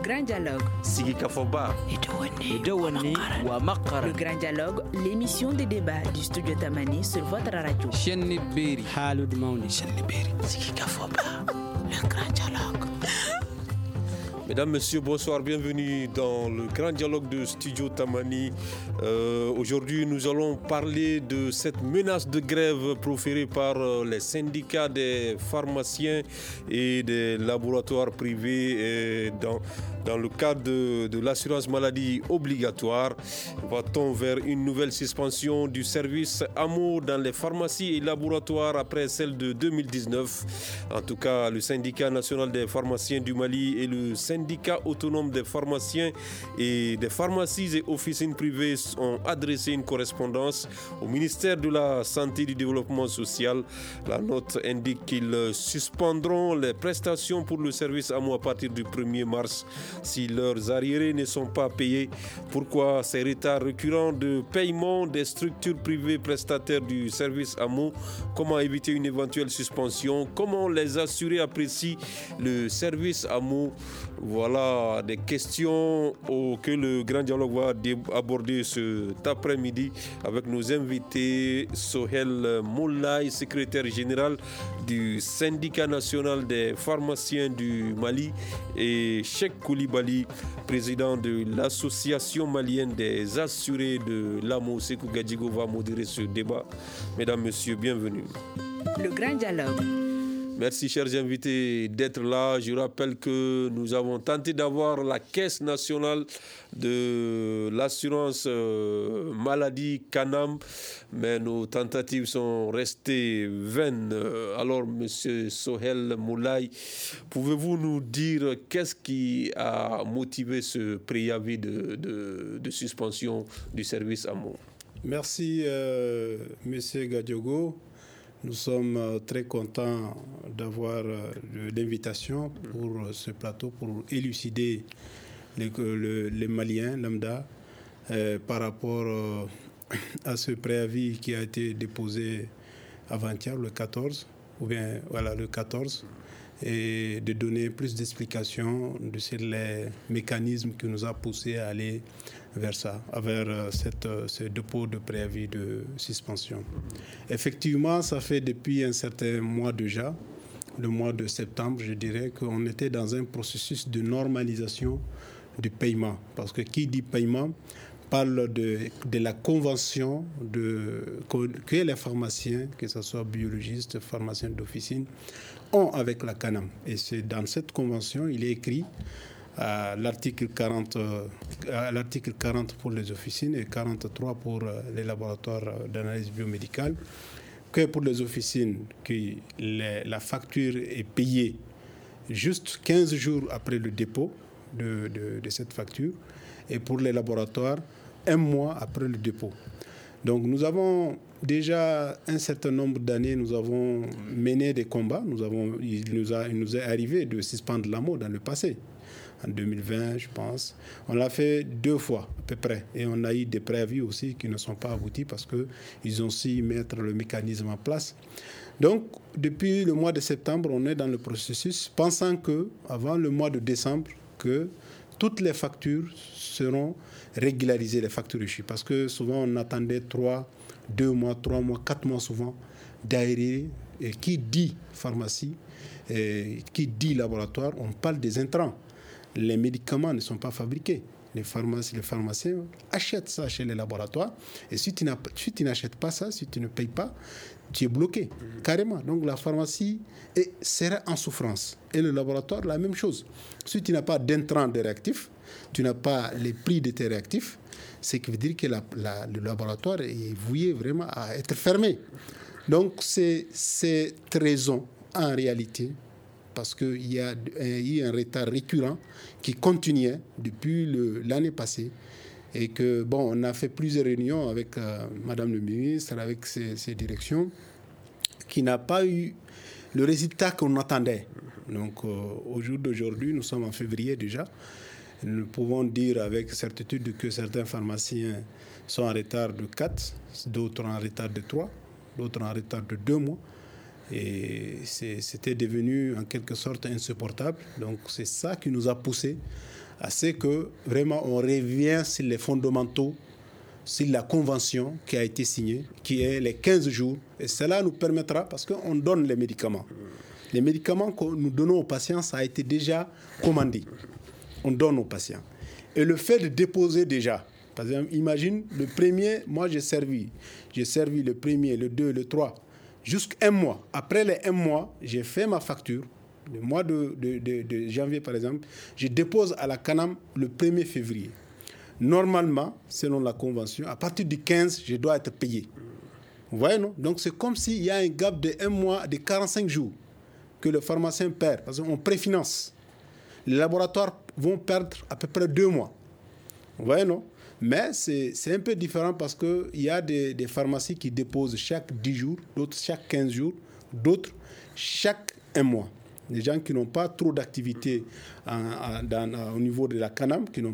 grand dialogue. Sigi Kafoba. Le grand dialogue, l'émission de débat du studio Tamani sur votre radio. Sigi Kafoba. Le grand dialogue. Mesdames, Messieurs, bonsoir, bienvenue dans le grand dialogue de Studio Tamani. Aujourd'hui, nous allons parler de cette menace de grève proférée par les syndicats des pharmaciens et des laboratoires privés dans le cadre de l'assurance maladie obligatoire. Va-t-on vers une nouvelle suspension du service AMO dans les pharmacies et laboratoires après celle de 2019? En tout cas, le syndicat national des pharmaciens du Mali et le syndicat autonome des pharmaciens et des pharmacies et officines privées ont adressé une correspondance au ministère de la Santé et du Développement social. La note indique qu'ils suspendront les prestations pour le service AMO à partir du 1er mars si leurs arriérés ne sont pas payés. Pourquoi ces retards récurrents de paiement des structures privées prestataires du service AMO? Comment éviter une éventuelle suspension? Comment les assurés apprécient le service AMO? Voilà des questions que le grand dialogue va aborder cet après-midi avec nos invités Sohel Moulay, secrétaire général du syndicat national des pharmaciens du Mali, et Cheikh Koulibaly, président de l'association malienne des assurés de l'AMO. Sekou Gadjigo va modérer ce débat. Mesdames, Messieurs, bienvenue. Le grand dialogue. Merci, chers invités, d'être là. Je rappelle que nous avons tenté d'avoir la Caisse nationale de l'assurance maladie CANAM, mais nos tentatives sont restées vaines. Alors, Monsieur Sohel Moulay, pouvez-vous nous dire qu'est-ce qui a motivé ce préavis de suspension du service AMO? Merci, Monsieur Gadiogo. Nous sommes très contents d'avoir l'invitation pour ce plateau pour élucider les Maliens lambda par rapport à ce préavis qui a été déposé avant-hier, le 14, le 14, et de donner plus d'explications sur les mécanismes qui nous a poussés à aller vers ça, vers ce dépôt de préavis de suspension. Effectivement, ça fait depuis un certain mois déjà, le mois de septembre, je dirais qu'on était dans un processus de normalisation du paiement. Parce que qui dit paiement parle de la convention que les pharmaciens, que ce soit biologistes, pharmaciens d'officine, ont avec la CANAM. Et c'est dans cette convention, il est écrit à l'article 40 pour les officines et 43 pour les laboratoires d'analyse biomédicale, que pour les officines, la facture est payée juste 15 jours après le dépôt de cette facture, et pour les laboratoires, 1 mois après le dépôt. Donc nous avons déjà un certain nombre d'années, nous avons mené des combats. Il nous est arrivé de suspendre l'AMO dans le passé. En 2020, je pense. On l'a fait 2 fois à peu près. Et on a eu des préavis aussi qui ne sont pas aboutis parce qu'ils ont su mettre le mécanisme en place. Donc, depuis le mois de septembre, on est dans le processus, pensant qu'avant le mois de décembre, que toutes les factures seront régularisées, les factures échues. Parce que souvent, on attendait 2 mois, 3 mois, 4 mois souvent d'arriérés. Et qui dit pharmacie, et qui dit laboratoire, on parle des intrants. Les médicaments ne sont pas fabriqués. Les pharmaciens achètent ça chez les laboratoires. Et si tu n'achètes pas ça, si tu ne payes pas, tu es bloqué, carrément. Donc la pharmacie sera en souffrance. Et le laboratoire, la même chose. Si tu n'as pas d'intrants de réactifs, tu n'as pas les prix de tes réactifs, ce qui veut dire que le laboratoire est voué vraiment à être fermé. Donc c'est cette raison, en réalité, parce qu'il y a eu un retard récurrent qui continuait depuis l'année passée. Et que, on a fait plusieurs réunions avec Madame le ministre, avec ses directions, qui n'a pas eu le résultat qu'on attendait. Donc, au jour d'aujourd'hui, nous sommes en février déjà. Nous pouvons dire avec certitude que certains pharmaciens sont en retard de 4, d'autres en retard de 3, d'autres en retard de 2 mois. Et c'était devenu en quelque sorte insupportable. Donc c'est ça qui nous a poussé à ce que vraiment on revient sur les fondamentaux, sur la convention qui a été signée, qui est les 15 jours. Et cela nous permettra, parce qu'on donne les médicaments. Les médicaments que nous donnons aux patients, ça a été déjà commandé. On donne aux patients. Et le fait de déposer déjà, par exemple, imagine le premier, moi j'ai servi le premier, le 2, le 3, jusqu'à 1 mois. Après les 1 mois, j'ai fait ma facture. Le mois de janvier, par exemple, je dépose à la CANAM le 1er février. Normalement, selon la convention, à partir du 15, je dois être payé. Vous voyez, non? Donc c'est comme s'il y a un gap de 1 mois, de 45 jours que le pharmacien perd, parce qu'on préfinance. Les laboratoires vont perdre à peu près 2 mois. Vous voyez, non? Mais c'est un peu différent parce qu'il y a des pharmacies qui déposent chaque 10 jours, d'autres chaque 15 jours, d'autres chaque 1 mois. Les gens qui n'ont pas trop d'activité au niveau de la CANAM, qui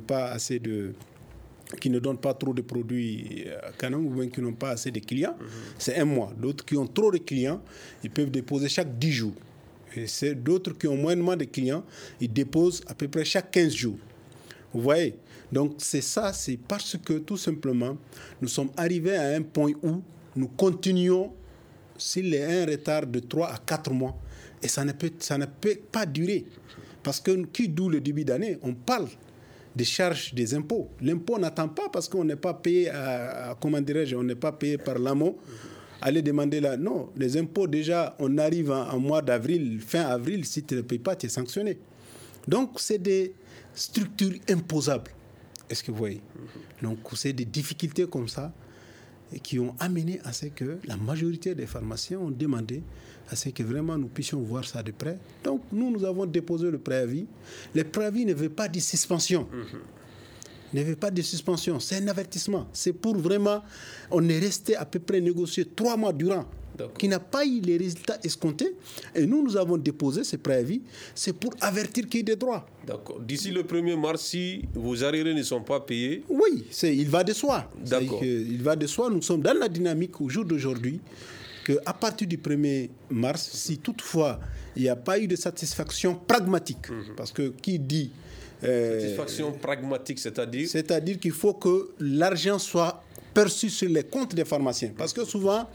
ne donnent pas trop de produits à CANAM ou bien qui n'ont pas assez de clients, c'est 1 mois. D'autres qui ont trop de clients, ils peuvent déposer chaque 10 jours. Et c'est d'autres qui ont moins de clients, ils déposent à peu près chaque 15 jours. Vous voyez? Donc c'est ça, c'est parce que tout simplement, nous sommes arrivés à un point où nous continuons s'il y a un retard de 3 à 4 mois. Et ça ne peut pas durer. Parce que d'où le début d'année, on parle des charges des impôts. L'impôt n'attend pas parce qu'on n'est pas payé on n'est pas payé par l'AMO. Aller demander là. Non, les impôts déjà, on arrive en mois d'avril, fin avril, si tu ne payes pas, tu es sanctionné. Donc c'est des structures imposables. Est-ce que vous voyez? Donc c'est des difficultés comme ça qui ont amené à ce que la majorité des pharmaciens ont demandé à ce que vraiment nous puissions voir ça de près. Donc nous avons déposé le préavis. Le préavis ne veut pas de suspension. Ne veut pas de suspension. C'est un avertissement. C'est pour vraiment... On est resté à peu près négocié 3 mois durant, qui n'a pas eu les résultats escomptés. Et nous avons déposé ce préavis. C'est pour avertir qu'il y ait des droits. D'accord. D'ici le 1er mars, si vos arriérés ne sont pas payés... Oui, il va de soi. D'accord. Il va de soi. Nous sommes dans la dynamique au jour d'aujourd'hui qu'à partir du 1er mars, si toutefois il n'y a pas eu de satisfaction pragmatique, parce que qui dit... satisfaction pragmatique, c'est-à-dire? C'est-à-dire qu'il faut que l'argent soit perçu sur les comptes des pharmaciens. Parce que souvent,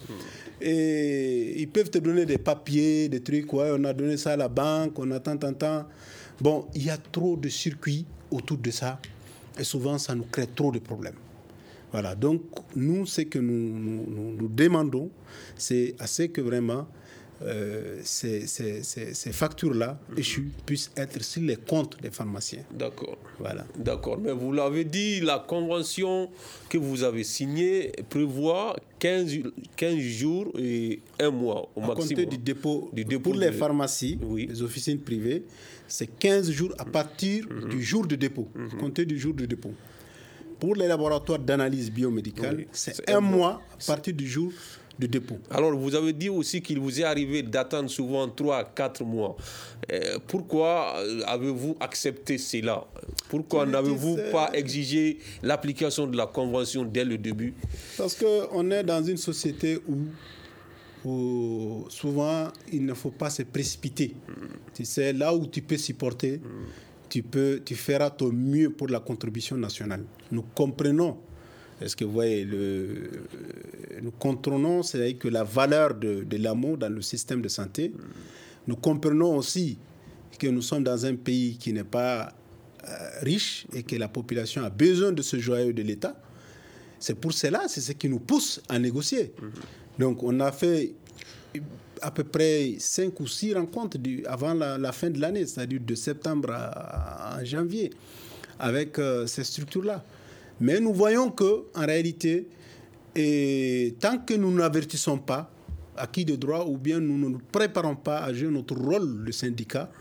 ils peuvent te donner des papiers, des trucs, ouais, on a donné ça à la banque, on attend. Bon, il y a trop de circuits autour de ça, et souvent, ça nous crée trop de problèmes. Voilà, donc nous, ce que nous demandons, c'est à ce que vraiment ces factures-là échues puissent être sur les comptes des pharmaciens. D'accord. Voilà. D'accord, mais vous l'avez dit, la convention que vous avez signée prévoit 15 jours et 1 mois au maximum. À compter du dépôt pour les pharmacies, les officines privées, c'est 15 jours à partir du jour de dépôt, à compter du jour de dépôt. Pour les laboratoires d'analyse biomédicale, c'est 1 mois à partir du jour de dépôt. Alors, vous avez dit aussi qu'il vous est arrivé d'attendre souvent 3 à 4 mois. Pourquoi avez-vous accepté cela? Pourquoi n'avez-vous pas exigé l'application de la convention dès le début? Parce qu'on est dans une société où souvent, il ne faut pas se précipiter. Tu sais, là où tu peux supporter, tu feras ton mieux pour la contribution nationale. Nous comprenons, est-ce que vous voyez, nous comprenons, c'est-à-dire que la valeur de l'AMO dans le système de santé. Nous comprenons aussi que nous sommes dans un pays qui n'est pas riche et que la population a besoin de ce joyau de l'État. C'est pour cela, c'est ce qui nous pousse à négocier. Donc, on a fait à peu près 5 ou 6 rencontres avant la fin de l'année, c'est-à-dire de septembre à janvier, avec ces structures-là. Mais nous voyons qu'en réalité, tant que nous n'avertissons pas acquis de droit ou bien nous ne nous préparons pas à jouer notre rôle de syndicat,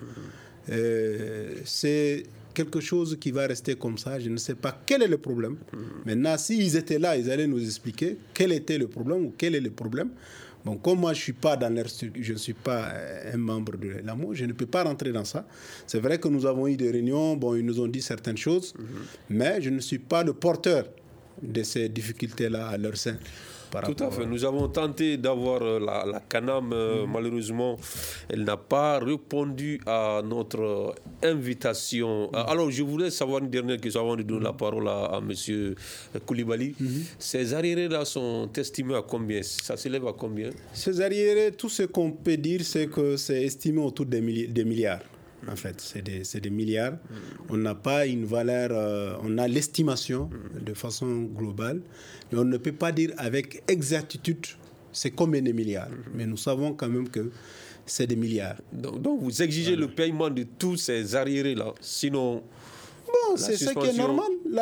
c'est quelque chose qui va rester comme ça. Je ne sais pas quel est le problème. Maintenant, s'ils étaient là, ils allaient nous expliquer quel était le problème ou quel est le problème. Bon, comme moi, je ne suis pas un membre de l'AMO, je ne peux pas rentrer dans ça. C'est vrai que nous avons eu des réunions, bon, ils nous ont dit certaines choses, mais je ne suis pas le porteur de ces difficultés-là à leur sein. Tout à fait. Nous avons tenté d'avoir la CANAM. Malheureusement, elle n'a pas répondu à notre invitation. Alors, je voulais savoir une dernière question avant de donner la parole à M. Koulibaly. Ces arriérés-là sont estimés à combien? Ça s'élève à combien? Ces arriérés, tout ce qu'on peut dire, c'est que c'est estimé autour des milliards. En fait, c'est des milliards. On n'a pas une valeur, on a l'estimation de façon globale, mais on ne peut pas dire avec exactitude c'est combien de milliards. Mais nous savons quand même que c'est des milliards. Donc vous exigez le paiement de tous ces arriérés-là, sinon... Bon, c'est ce qui est normal.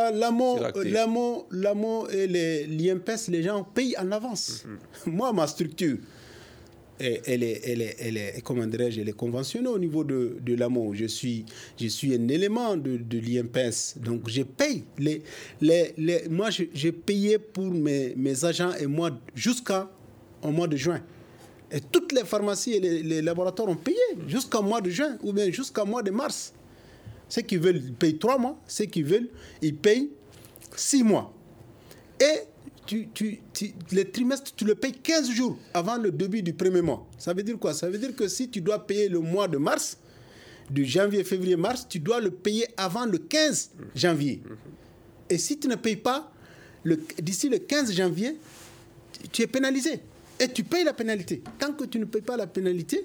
L'AMO et l'IMPES, les gens payent en avance. Moi, ma structure, elle est comment dirais-je, elle est conventionnée au niveau de l'AMO. Je suis un élément de l'IMPES. Donc, je paye. Moi, j'ai payé pour mes agents et moi jusqu'au mois de juin. Et toutes les pharmacies et les laboratoires ont payé jusqu'au mois de juin ou bien jusqu'au mois de mars. Ceux qui veulent, ils payent 3 mois. Ceux qui veulent, ils payent 6 mois. Et le trimestre, tu le payes 15 jours avant le début du premier mois. Ça veut dire quoi? Ça veut dire que si tu dois payer le mois de mars, de janvier, février, mars, tu dois le payer avant le 15 janvier. Et si tu ne payes pas, d'ici le 15 janvier, tu es pénalisé. Et tu payes la pénalité. Tant que tu ne payes pas la pénalité,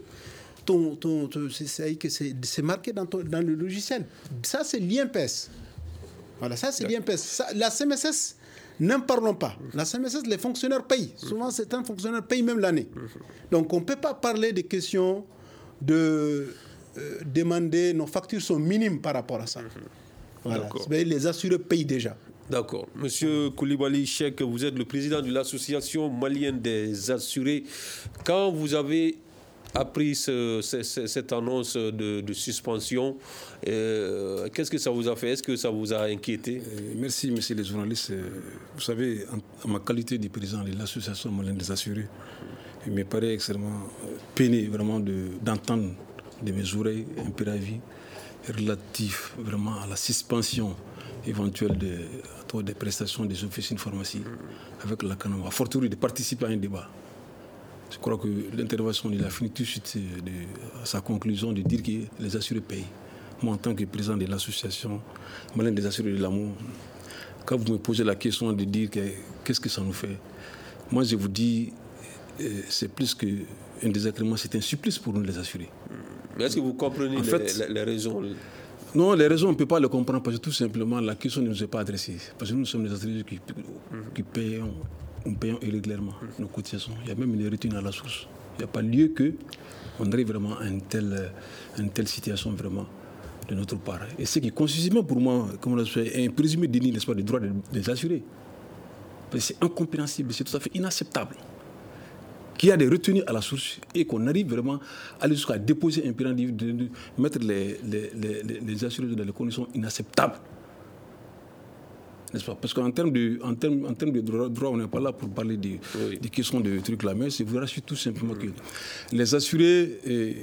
c'est marqué dans le logiciel. Ça, c'est l'IMPES. Voilà, ça, c'est l'IMPES. La CMSS, n'en parlons pas. La CMSS, les fonctionnaires payent. Souvent, certains fonctionnaires payent même l'année. Donc, on ne peut pas parler de questions de demander... Nos factures sont minimes par rapport à ça. Voilà. Les assurés payent déjà. D'accord. Monsieur Koulibaly Cheikh, vous êtes le président de l'association malienne des assurés. Quand vous avez appris cette annonce de suspension, qu'est-ce que ça vous a fait? Est-ce que ça vous a inquiété? Merci, messieurs les journalistes. Vous savez, en ma qualité de président de l'association malienne des assurés, il me paraît extrêmement peiné vraiment d'entendre de mes oreilles un préavis relatif vraiment à la suspension éventuelle des prestations des officines pharmacie avec la CANAM, a fortiori de participer à un débat. Je crois que l'intervention, il a fini tout de suite à sa conclusion de dire que les assurés payent. Moi, en tant que président de l'association malienne des assurés de l'amour, quand vous me posez la question de dire qu'est-ce que ça nous fait, moi je vous dis, c'est plus qu'un désagrément, c'est un supplice pour nous les assurés. Mais est-ce que vous comprenez les raisons? Non, les raisons, on ne peut pas les comprendre parce que tout simplement, la question ne nous est pas adressée. Parce que nous sommes des assurés qui payons. Nous payons irrégulièrement nos cotisations. Il y a même une retenue à la source. Il n'y a pas lieu qu'on arrive vraiment à une telle situation vraiment de notre part. Et ce qui consiste même pour moi, comme on l'a fait, un présumé déni, n'est-ce pas, des droits des assurés. C'est incompréhensible, c'est tout à fait inacceptable qu'il y a des retenues à la source et qu'on arrive vraiment à aller jusqu'à déposer un pénal, de mettre les assurés dans des conditions inacceptables. N'est-ce pas? Parce qu'en termes de droit, on n'est pas là pour parler des questions de trucs là, mais c'est vous rassurer tout simplement que les assurés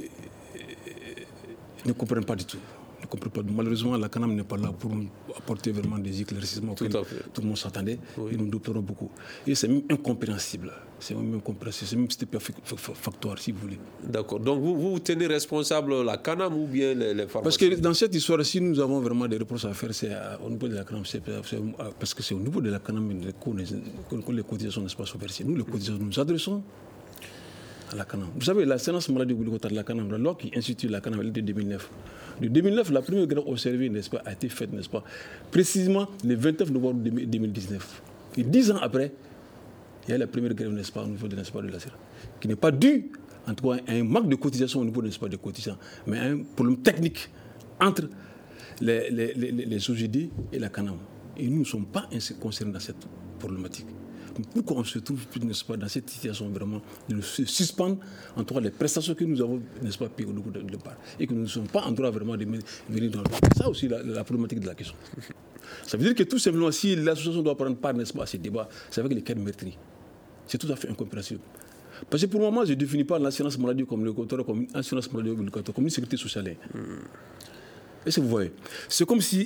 ne comprennent pas du tout. Malheureusement, la CANAM n'est pas là pour nous apporter vraiment des éclaircissements auxquels tout le monde s'attendait. Et nous doutons beaucoup. Et c'est même incompréhensible. C'est même stupéfactoire, si vous voulez. D'accord. Donc vous tenez responsable la CANAM ou bien les pharmacies? Parce que dans cette histoire, si nous avons vraiment des reproches à faire, c'est au niveau de la CANAM. Parce que c'est au niveau de la CANAM que les cotisations ne sont pas versées. Nous, les cotisations, nous nous adressons à la CANAM. Vous savez, l'assurance maladie obligatoire de la CANAM, la loi qui institue la CANAM, elle est de 2009. De 2009, la première grève observée, n'est-ce pas, a été faite, n'est-ce pas, précisément le 29 novembre 2019. Et 10 ans après, il y a la première grève, n'est-ce pas, au niveau de l'assurance, qui n'est pas due, en tout cas, à un manque de cotisation au niveau, n'est-ce pas, des cotisants, mais à un problème technique entre les OGD et la CANAM. Et nous ne sommes pas concernés dans cette problématique. Pourquoi on se trouve, n'est-ce pas, dans cette situation vraiment de suspendre en tout cas les prestations que nous avons, n'est-ce pas, payées au niveau de part et que nous ne sommes pas en droit vraiment de venir dans le... C'est ça aussi la problématique de la question. Ça veut dire que tout simplement, si l'association doit prendre part, n'est-ce pas, à ces débats, c'est avec les cas de meurtriers. C'est tout à fait incompréhensible. Parce que pour le moment, je ne définis pas l'assurance maladie comme le contrat, comme une assurance maladie obligatoire, comme une sécurité sociale. Est-ce que vous voyez? C'est comme si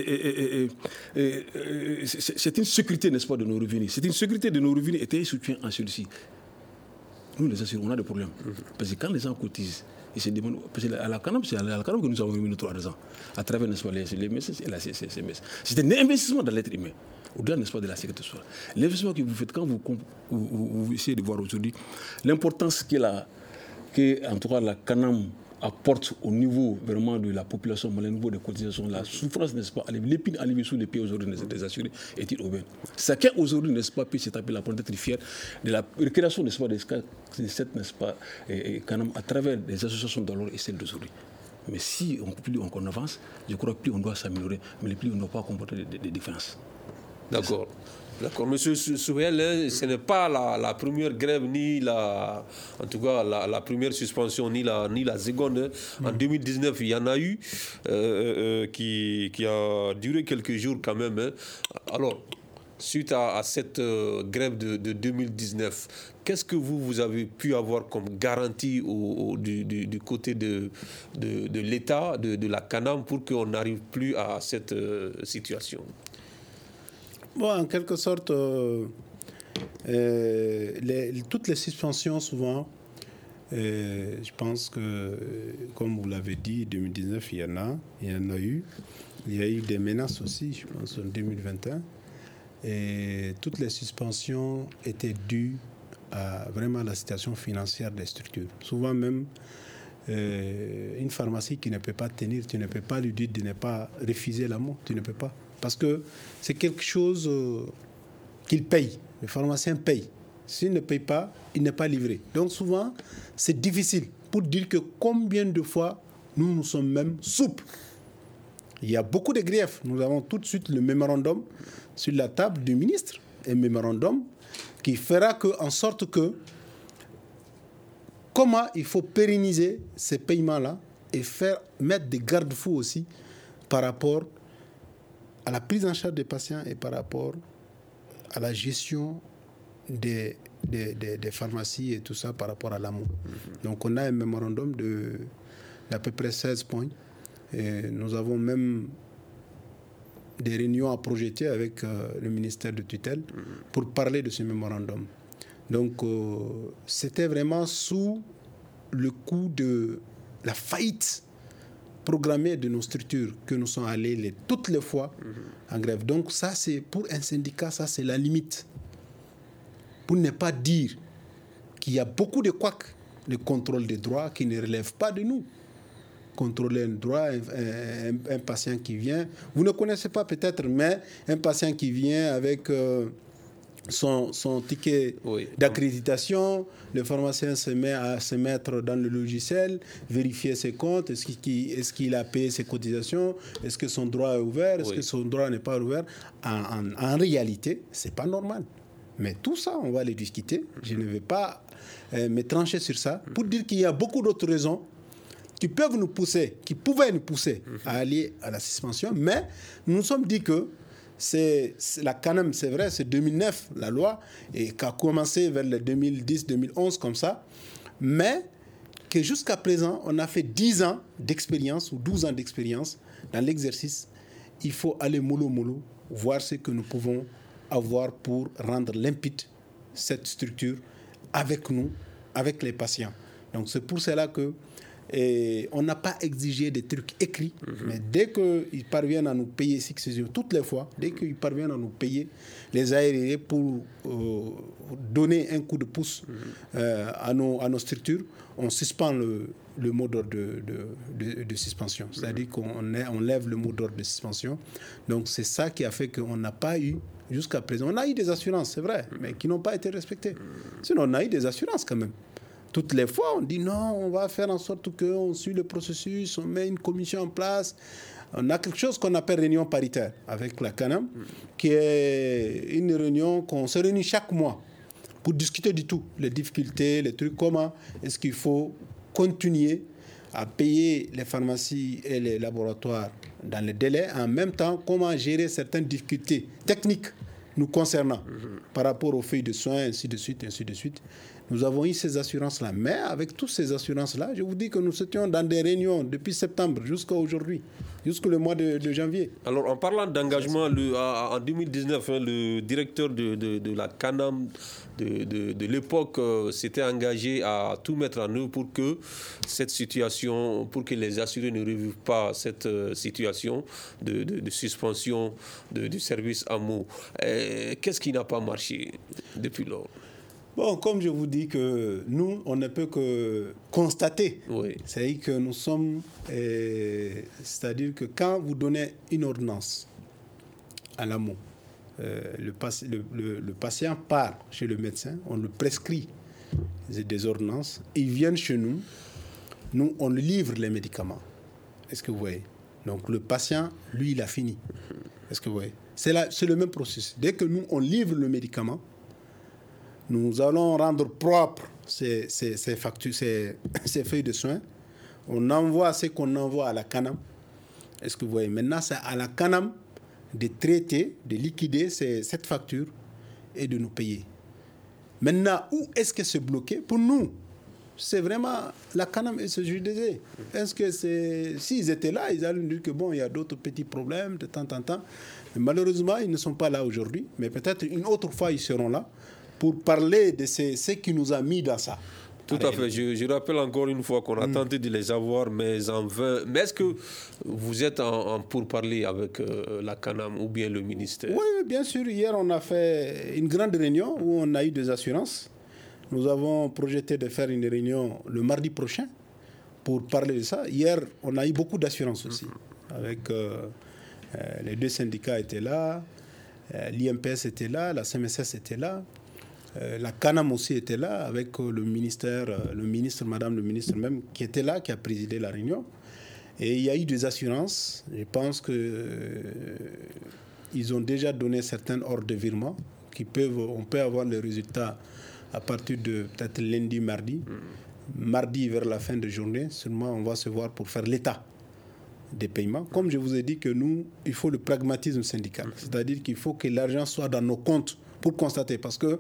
c'est une sécurité, n'est-ce pas, de nos revenus. C'est une sécurité de nos revenus était soutien en celui-ci. Nous, les assurés, on a des problèmes. Parce que quand les gens cotisent, ils se demandent. Parce qu'à la CANAM, c'est à la CANAM que nous avons remis nos 3 ans, à travers, n'est-ce pas, les MSS et la CMS. C'est un investissement dans l'être humain, au-delà, n'est-ce pas, de la sécurité sociale. L'investissement que vous faites, quand vous essayez de voir aujourd'hui, l'importance en tout cas, la CANAM apporte au niveau vraiment de la population, au niveau des cotisations, la souffrance, n'est-ce pas, l'épine arrivée sous les pieds aujourd'hui des assurés est-il au bien. Chacun aujourd'hui, n'est-ce pas, peut s'établir la pour être fier de la récréation, n'est-ce pas, de cette, n'est-ce pas, CANAM à travers les associations d'alors et celles d'aujourd'hui. Mais si plus on avance, je crois que plus on doit s'améliorer, mais plus on ne doit pas comporter des différences. D'accord. D'accord, monsieur Souhel, ce n'est pas la première grève, ni la première suspension, ni la seconde. En 2019, il y en a eu qui a duré quelques jours quand même. Alors, suite à cette grève de 2019, qu'est-ce que vous avez pu avoir comme garantie du côté de l'État, de la CANAM, pour qu'on n'arrive plus à cette situation? Bon, en quelque sorte, toutes les suspensions, souvent, je pense que, comme vous l'avez dit, 2019, il y en a eu. Il y a eu des menaces aussi, je pense, en 2021. Et toutes les suspensions étaient dues à vraiment la situation financière des structures. Souvent même, une pharmacie qui ne peut pas tenir, tu ne peux pas lui dire de ne pas refuser l'amour, tu ne peux pas. Parce que c'est quelque chose qu'il paye. Le pharmacien paye. S'il ne paye pas, il n'est pas livré. Donc souvent, c'est difficile pour dire que combien de fois nous sommes même souples. Il y a beaucoup de griefs. Nous avons tout de suite le mémorandum sur la table du ministre. Un mémorandum qui fera en sorte que comment il faut pérenniser ces paiements-là et mettre des garde-fous aussi par rapport à la prise en charge des patients et par rapport à la gestion des pharmacies et tout ça par rapport à l'amour. Donc on a un mémorandum d'à peu près 16 points. Et nous avons même des réunions à projeter avec le ministère de tutelle pour parler de ce mémorandum. Donc c'était vraiment sous le coup de la faillite programmée de nos structures que nous sommes allés toutes les fois en grève. Donc ça, c'est pour un syndicat, ça c'est la limite. Pour ne pas dire qu'il y a beaucoup de couacs, de contrôle des droits qui ne relèvent pas de nous. Contrôler un droit, un patient qui vient, vous ne connaissez pas peut-être, mais un patient qui vient avec son ticket d'accréditation, le pharmacien se met à se mettre dans le logiciel, vérifier ses comptes, est-ce qu'il a payé ses cotisations, est-ce que son droit est ouvert, est-ce que son droit n'est pas ouvert. En réalité, ce n'est pas normal. Mais tout ça, on va les discuter. Je ne vais pas me trancher sur ça pour dire qu'il y a beaucoup d'autres raisons qui pouvaient nous pousser à aller à la suspension, mais nous nous sommes dit que c'est la CANAM, c'est vrai, c'est 2009 la loi, et qui a commencé vers le 2010-2011 comme ça, mais que jusqu'à présent, on a fait 10 ans d'expérience ou 12 ans d'expérience dans l'exercice. Il faut aller mollo, voir ce que nous pouvons avoir pour rendre limpide cette structure avec nous, avec les patients. Donc c'est pour cela que on n'a pas exigé des trucs écrits, mais dès qu'ils parviennent à nous payer, toutes les fois, dès qu'ils parviennent à nous payer les ARR pour donner un coup de pouce à nos structures, on suspend le mot d'ordre de suspension. C'est-à-dire qu'on lève le mot d'ordre de suspension. Donc c'est ça qui a fait qu'on n'a pas eu, jusqu'à présent, on a eu des assurances, c'est vrai, mais qui n'ont pas été respectées. Sinon, on a eu des assurances quand même. Toutes les fois, on dit non, on va faire en sorte qu'on suit le processus, on met une commission en place. On a quelque chose qu'on appelle réunion paritaire avec la CANAM, qui est une réunion qu'on se réunit chaque mois pour discuter du tout, les difficultés, les trucs, comment est-ce qu'il faut continuer à payer les pharmacies et les laboratoires dans les délais, en même temps, comment gérer certaines difficultés techniques nous concernant par rapport aux feuilles de soins, ainsi de suite, ainsi de suite. Nous avons eu ces assurances-là. Mais avec toutes ces assurances-là, je vous dis que nous étions dans des réunions depuis septembre jusqu'à aujourd'hui, jusqu'au mois de janvier. Alors, en parlant d'engagement, en 2019, le directeur de la CANAM de l'époque s'était engagé à tout mettre en œuvre pour que cette situation, pour que les assurés ne revivent pas cette situation de suspension du service AMO. Qu'est-ce qui n'a pas marché depuis lors? Bon, comme je vous dis que nous, on ne peut que constater. Oui. C'est-à-dire que nous sommes... c'est-à-dire que quand vous donnez une ordonnance à l'AMO, le patient part chez le médecin, on le prescrit des ordonnances, ils viennent chez nous, nous, on livre les médicaments. Est-ce que vous voyez? Donc le patient, lui, il a fini. Est-ce que vous voyez? C'est le même processus. Dès que nous, on livre le médicament, nous allons rendre propres ces factures, ces feuilles de soins. On envoie ce qu'on envoie à la CANAM. Est-ce que vous voyez? Maintenant, c'est à la CANAM de traiter, de liquider cette facture et de nous payer. Maintenant, où est-ce que c'est bloqué? Pour nous, c'est vraiment la CANAM et ce JDG. Est-ce que s'ils étaient là, ils allaient nous dire que bon, il y a d'autres petits problèmes de temps en temps. Mais malheureusement, ils ne sont pas là aujourd'hui. Mais peut-être une autre fois, ils seront là pour parler de ce qui nous a mis dans ça. Tout à fait. Je rappelle encore une fois qu'on a tenté de les avoir, mais en vain. Mais est-ce que vous êtes pour parler avec la CANAM ou bien le ministère? Oui, bien sûr. Hier, on a fait une grande réunion où on a eu des assurances. Nous avons projeté de faire une réunion le mardi prochain pour parler de ça. Hier, on a eu beaucoup d'assurances aussi. Avec les deux syndicats étaient là, l'IMPS était là, la CMSS était là. La CANAM aussi était là avec le ministère, madame le ministre même, qui était là, qui a présidé la réunion. Et il y a eu des assurances. Je pense qu'ils ont déjà donné certains ordres de virement on peut avoir les résultats à partir de peut-être lundi, mardi. Mardi vers la fin de journée, seulement on va se voir pour faire l'état des paiements. Comme je vous ai dit que nous, il faut le pragmatisme syndical. C'est-à-dire qu'il faut que l'argent soit dans nos comptes pour constater. Parce que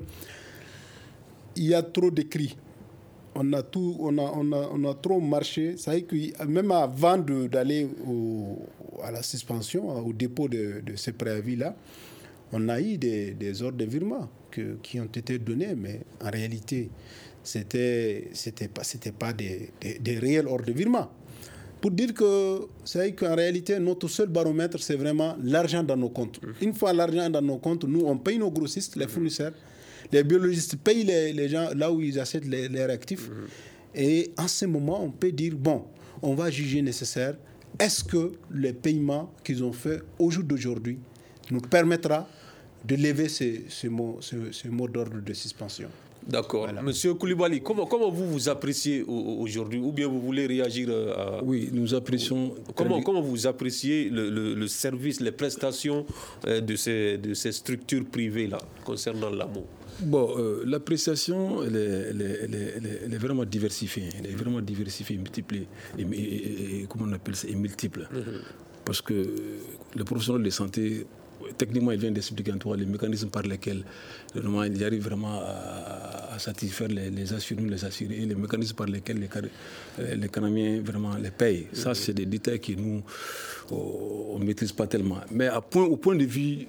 il y a trop d'écrits. On a trop marché. Ça veut dire que même avant d'aller à la suspension, au dépôt de ce préavis-là, on a eu des ordres de virement qui ont été donnés, mais en réalité, c'était pas des réels ordres de virement. Pour dire que c'est qu'en réalité, notre seul baromètre, c'est vraiment l'argent dans nos comptes. Une fois l'argent dans nos comptes, nous, on paye nos grossistes, les fournisseurs. Les biologistes payent les gens là où ils achètent les réactifs. Et en ce moment, on peut dire, bon, on va juger nécessaire. Est-ce que les paiements qu'ils ont faits au jour d'aujourd'hui nous permettra de lever ce mot d'ordre de suspension? D'accord. Voilà. Monsieur Koulibaly, comment vous appréciez aujourd'hui, ou bien vous voulez réagir à... Oui, nous apprécions... Comment vous appréciez le service, les prestations de ces structures privées-là, concernant l'AMO? Bon, l'appréciation, elle est vraiment diversifiée. Elle est vraiment diversifiée, multipliée. Comment on appelle ça? Et multiple. Parce que le professionnel de santé... Techniquement, il vient d'expliquer en tout cas les mécanismes par lesquels il arrive vraiment à satisfaire les assurés, et les mécanismes par lesquels les Canamiens vraiment les payent. Ça, c'est des détails que nous, on ne maîtrise pas tellement. Mais au point de vue,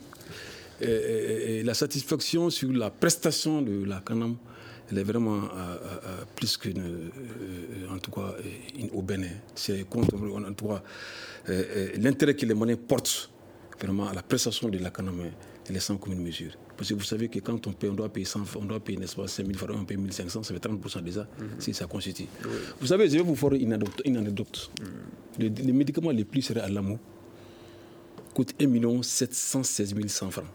la satisfaction sur la prestation de la Canam, elle est vraiment plus en tout cas, une aubaine. C'est contre, en tout cas, l'intérêt que les monnaies portent vraiment à la prestation de la CANAM, elle est sans commune mesure. Parce que vous savez que quand on doit payer 100 francs, on doit payer, n'est-ce pas, 5 000 francs, on paye 1 500, ça fait 30% déjà, si ça constitue. Vous savez, je vais vous faire une anecdote. Les médicaments les plus serrés à l'AMO coûtent 1 716 100 francs.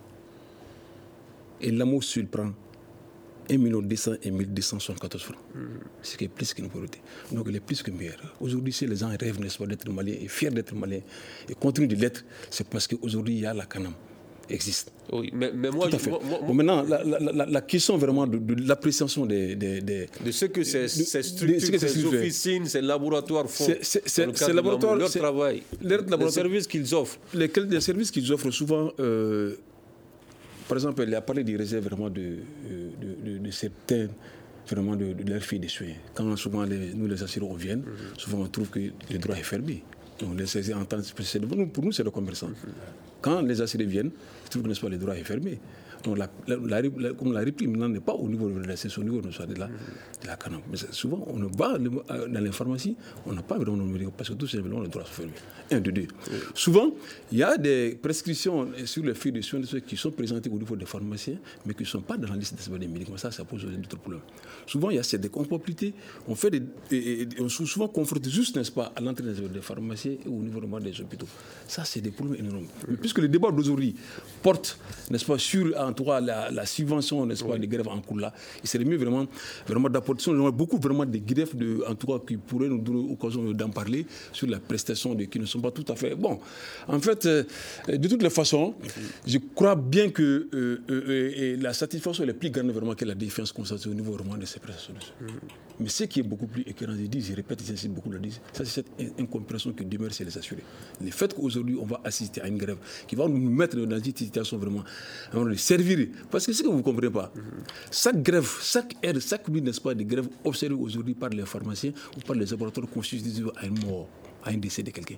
Et l'AMO seul prend 1 200 et 1274 francs. Ce qui est plus qu'une pauvreté. Donc, elle est plus que meilleure. Aujourd'hui, si les gens rêvent, n'est-ce pas, d'être maliens et fiers d'être maliens et continuent de l'être, c'est parce qu'aujourd'hui, il y a la CANAM existe. Oui, mais moi... Bon, maintenant, la question vraiment de l'appréciation de ce que ces structures, ces officines, ces laboratoires font leur travail, les services qu'ils offrent. Les services qu'ils offrent souvent... par exemple, il a parlé des réserves vraiment de certains vraiment de leur fille des soins. Quand souvent nous les assureurs viennent, souvent on trouve que le droit est fermé. Donc les saisies en temps, pour nous c'est le commerçant. Quand les assurés viennent, ils trouvent que le droit est fermé. Donc comme la réplique maintenant n'est pas au niveau de la c'est au niveau de la canne. Mais souvent on va dans les pharmacies, on n'a pas vraiment de médicaments parce que tout simplement le droit est fermé. 1, 2, 2. Souvent, il y a des prescriptions sur les feuilles de soins qui sont présentées au niveau des pharmaciens, mais qui ne sont pas dans la liste des médicaments. Ça pose d'autres problèmes. Souvent, il y a cette décompatibilité. On se souvent confronté juste, n'est-ce pas, à l'entrée des pharmaciens et au niveau des hôpitaux. Ça, c'est des problèmes énormes. Mais puisque le débat d'aujourd'hui porte, n'est-ce pas, sur en tout cas la subvention, n'est-ce pas, des grèves en cours là, il serait mieux vraiment d'apporter beaucoup vraiment des grèves en tout cas qui pourraient nous donner l'occasion d'en parler sur la prestation qui ne sont pas tout à fait bon. En fait, de toutes les façons, je crois bien que la satisfaction est la plus grande vraiment que la défiance constatée au niveau vraiment de ces prestations. Mais ce qui est beaucoup plus écœurant, je répète, j'insiste beaucoup, ça c'est cette incompréhension qui demeure chez les assurés. Le fait qu'aujourd'hui on va assister à une grève qui va nous mettre dans une situation vraiment de servir. Parce que ce que vous ne comprenez pas, chaque grève, chaque aide, chaque minute, n'est-ce pas, de grève observée aujourd'hui par les pharmaciens ou par les laboratoires constitue à une mort, à un décès de quelqu'un.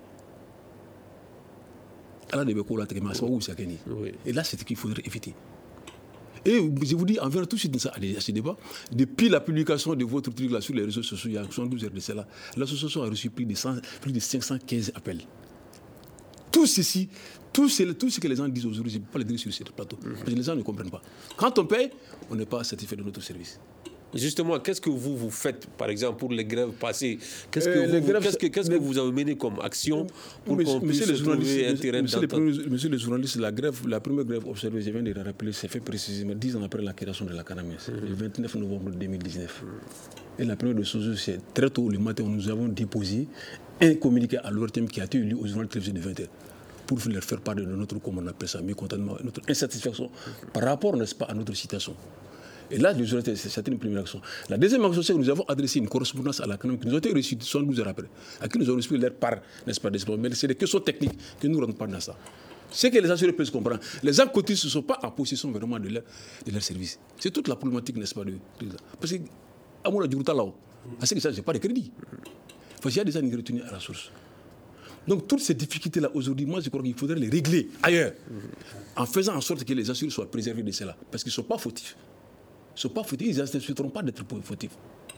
Et là, c'est ce qu'il faudrait éviter. Et je vous dis, on verra tout de suite à ce débat. Depuis la publication de votre truc là sur les réseaux sociaux, il y a 72 heures de cela, l'association a reçu plus de 515 appels. Tout ceci, tout ce que les gens disent aujourd'hui, je ne peux pas le dire sur ce plateau, parce que les gens ne comprennent pas. Quand on paye, on n'est pas satisfait de notre service. Justement, qu'est-ce que vous faites, par exemple, pour les grèves passées? Qu'est-ce que vous avez mené comme action pour qu'on puisse trouver un terrain d'entente? Monsieur le journaliste, la première grève observée, je viens de la rappeler, c'est fait précisément 10 ans après la création de la CANAMES, le 29 novembre 2019. Et la première de choses, c'est très tôt le matin, nous avons déposé un communiqué à l'ORTM qui a été lu au journal télévisé de 20h. Pour leur faire part de notre, comment on appelle ça, mécontentement, notre insatisfaction par rapport, n'est-ce pas, à notre situation. Et là, c'était une première action. La deuxième action, c'est que nous avons adressé une correspondance à la CANAM qui nous a été reçue 72 heures après, à qui nous avons reçu leur part, n'est-ce pas, mais c'est des questions techniques que nous ne rentrons pas dans ça. Ce que les assurés peuvent comprendre, les gens cotistes ne sont pas en possession vraiment de leur service. C'est toute la problématique, n'est-ce pas, parce que, à mon avis, à ce que ça, je n'ai pas de crédit. Parce qu'il y a des gens qui retenus à la source. Donc, toutes ces difficultés-là, aujourd'hui, moi, je crois qu'il faudrait les régler ailleurs, en faisant en sorte que les assurés soient préservés de cela, parce qu'ils ne sont pas fautifs. Ils ne sont pas fautifs, ils n'accepteront pas d'être fautifs.